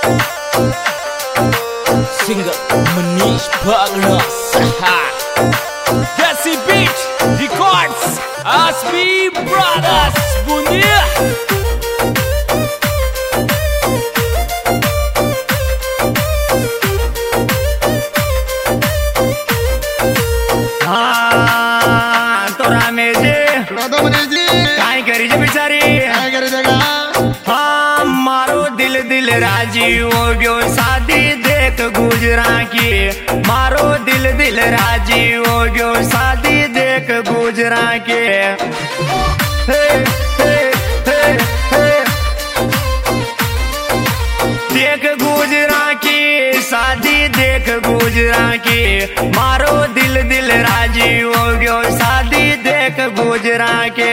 Singer Manish Bhagna Saha Desi Beat Records Asmi Brothers Bundia तोरा में जे काय करी जे बिचारी हाँ मारो दिल दिल राजी हो गयो शादी देख गुजरा की मारो दिल दिल राजी हो गयो शादी देख गुजरा के हे, हे, हे, हे। देख गुजरा की शादी देख गुजरा की मारो दिल दिल राजी हो गयो शादी देख गुजरा के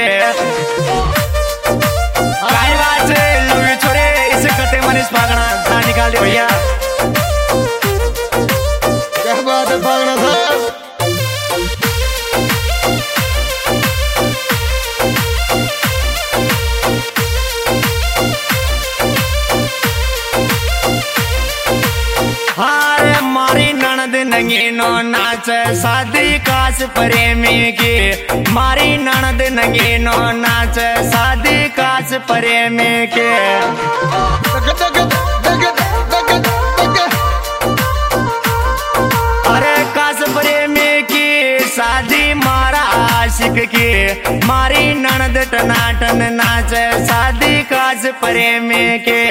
काय बात है लोग छोरे इसे कटे मनीष भागना था निकाल दे भैया क्या बात है भागना साहब हारे मारी ननद नंगीनो नाच शादी काश प्रेमी की मारी ननद नंगीनो नाच शादी काश प्रेमी के अरे काश प्रेमी की शादी मारा आशिक की मारी ननद टनाटन नाच शादी काश प्रेमी के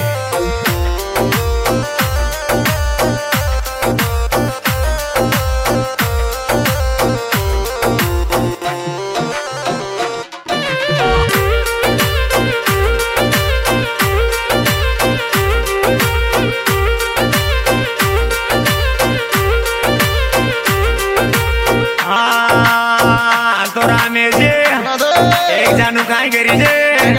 तोरा में जे एक जानू काय करी जे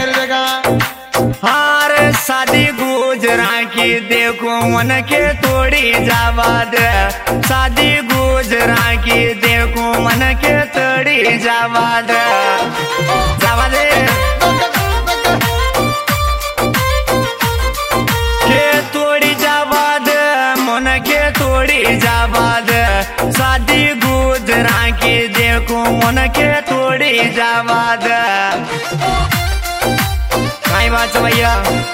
हार शादी गुजरा की देखो मन के तोड़ी जावाद शादी गुजरा की देखो मन के तोड़ी जावाद जावाद के तोड़ी जावाद मन के तोड़ी जावाद शादी गुजरा की देखो मन के तोड़ी जावाद काय बात भैया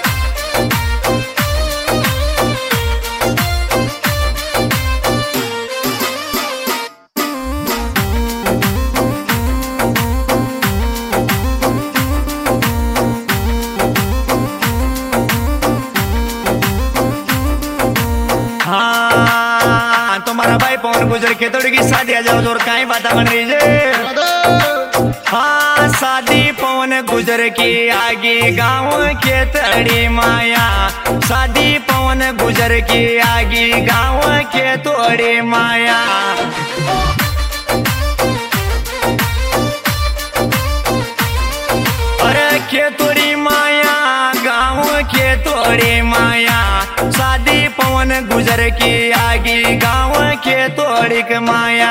हाँ तुम्हारा भाई पवन गुजर के तोड़ की शादी आ जाओ और काय बात बन रही है हाँ शादी पवन गुजर की आगे गाँव के तड़ी माया शादी पवन गुजर की आगे गाँव के तोड़ी माया अरे के तोड़ी माया गाँव के तोड़ी माया शादी पवन गुजर की आगे गाँव के तोड़ी के माया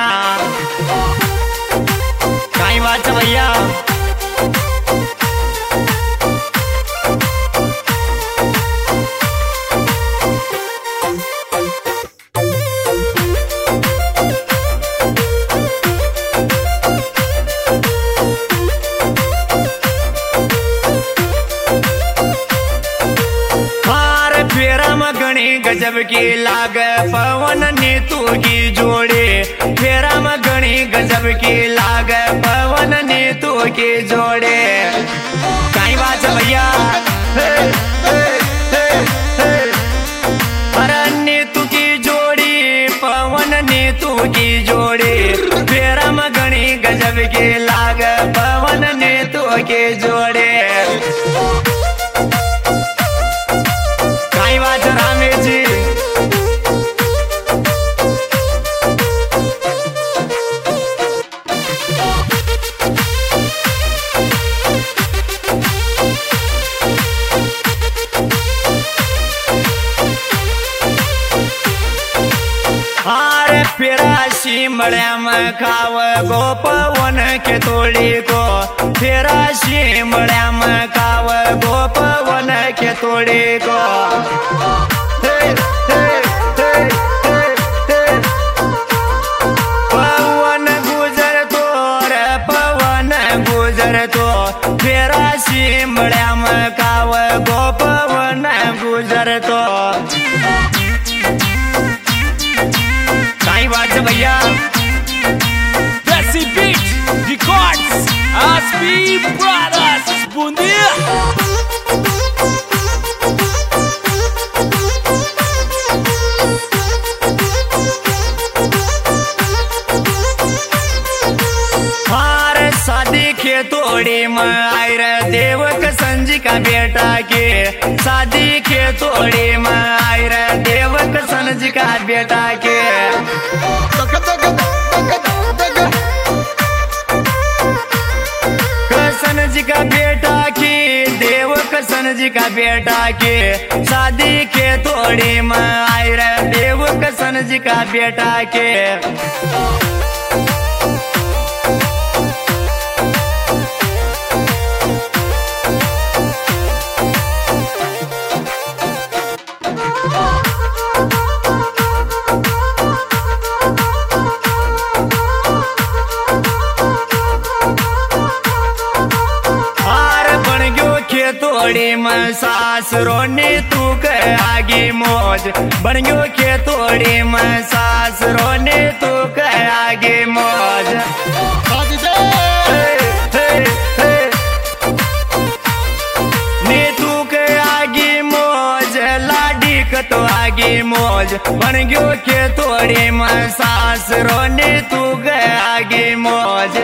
काय बात भैया गजब की लाग पवन नीतू की जोड़ी फेरा में गणी गजब की लाग पवन नीतू की जोड़ी कहीं बात है भैया अरे नीतू की जोड़ी पवन नीतू की जोड़ी फेरा में गणी गजब की लाग पवन नीतू की जोड़ी कहीं बात रामेश जी फेराशी मड़्याम खाव गोपवन के तोड़ी को फेराशी मड़्याम खाव गोपवन के तोड़ी को गुजर तो काई बात है भैया। Desi Beat Records Aspi Brothers Bundia शादी के तोड़ी में आयर देवक संजी का बेटा के शादी के तोड़ी में आयर देवक संजी का बेटा के कृष्ण जी का बेटा की देवक सन जी का बेटा के शादी के तोड़ी में आयर देवक सन जी का बेटा के तोड़ी में सासरो ने तू के आगे मौज बन गयो के तोड़ी में सासरो ने तू के आगे मौज ने तू के आगे मौज लाडी के तो आगे मौज बन गयो के तोड़ी में सासरो ने तू के आगे मौज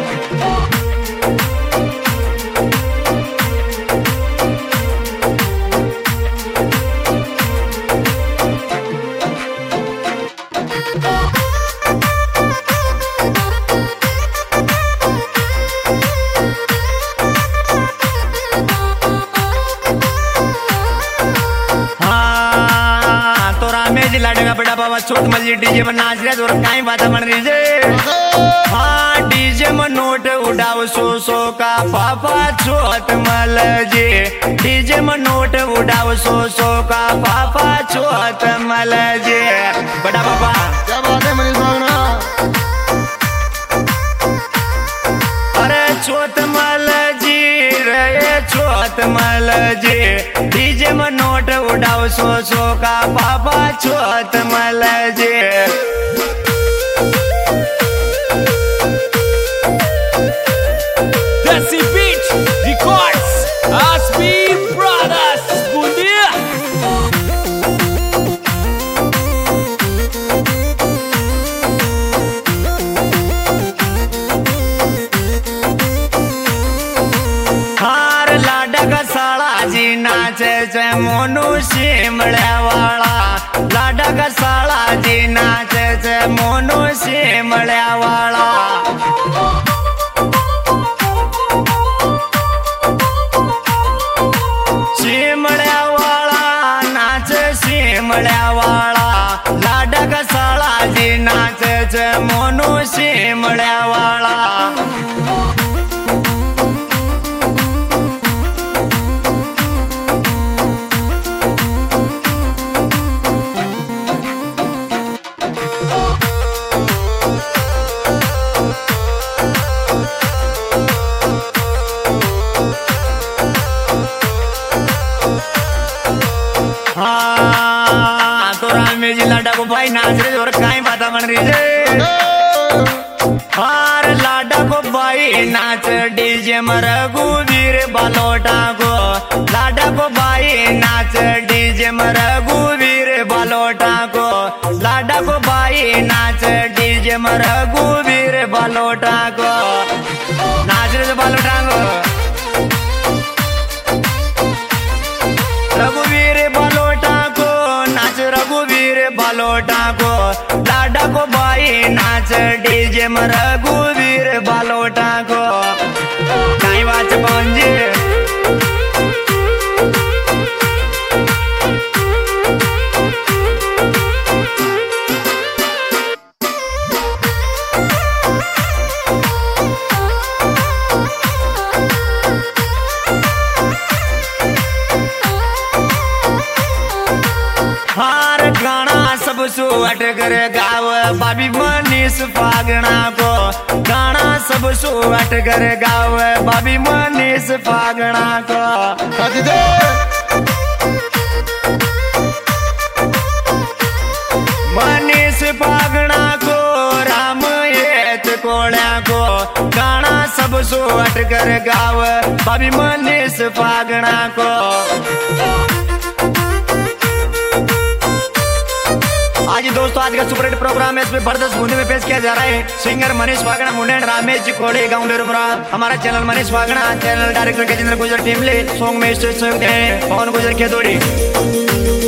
लाडगा बड़ा बाबा छोट मजी डीजे में नाच रहे और काई बात बन रही है। हाँ डीजे में नोट उड़ाओ सो का पापा छोट मल जी डीजे में नोट उड़ाओ सो का पापा छोट मल जी बड़ा बाबा क्या बात है मनीष भागना। अरे छोट मल जी रे छोट मल जी डीजे में नोट उड़ाओ सो का पापा छोट मल जी Desi Beat Records Aspi Brothers Bundia हार लाडा का साला जी नाचे चे मोनू शिमड़ा वाला लाडा का साला जी नाचे चे मोनू शिमड़ा वाला शिमड़ा वाला नाचे शिमड़ा वाला लाडा का साला जी नाचे चे मोनू शिमड़ा वाला हाँ तो रामे जी लाडा को भाई नाच रहे और काई बात बन रही है। हार लाडा को भाई नाच डीजे में रघुवीर बालोटा को लाडा को भाई नाच डीजे में रघुवीर बालोटा को लाडा को भाई नाच डीजे में रघुवीर बालोटा को नाच रहे बालोटा को रघुवीर बालोटा को नाच रघुवीर बालोटा को लाडा को भाई नाच डीजे में रघुवीर बालोटा को काई बात पहुंच जी सुअट कर गाव बाबी मनीष फागना को गाना सब सुअट कर गाव बाबी मनीष फागना को सो अटकर गाव भाभी मनीष फागणा को। आज दोस्तों आज का सुपर हिट प्रोग्राम है, इसमें जबरदस्त बूंदी में पेश किया जा रहा है सिंगर मनीष फागणा, मुंडेन रामेश जी कोड़े गाँव डेरुपुरा। हमारा channel Manish Phagna, channel director Gajendra Gujar team ले सॉन्ग में स्टेज सहयोग है पवन गुजर के दौड़ी।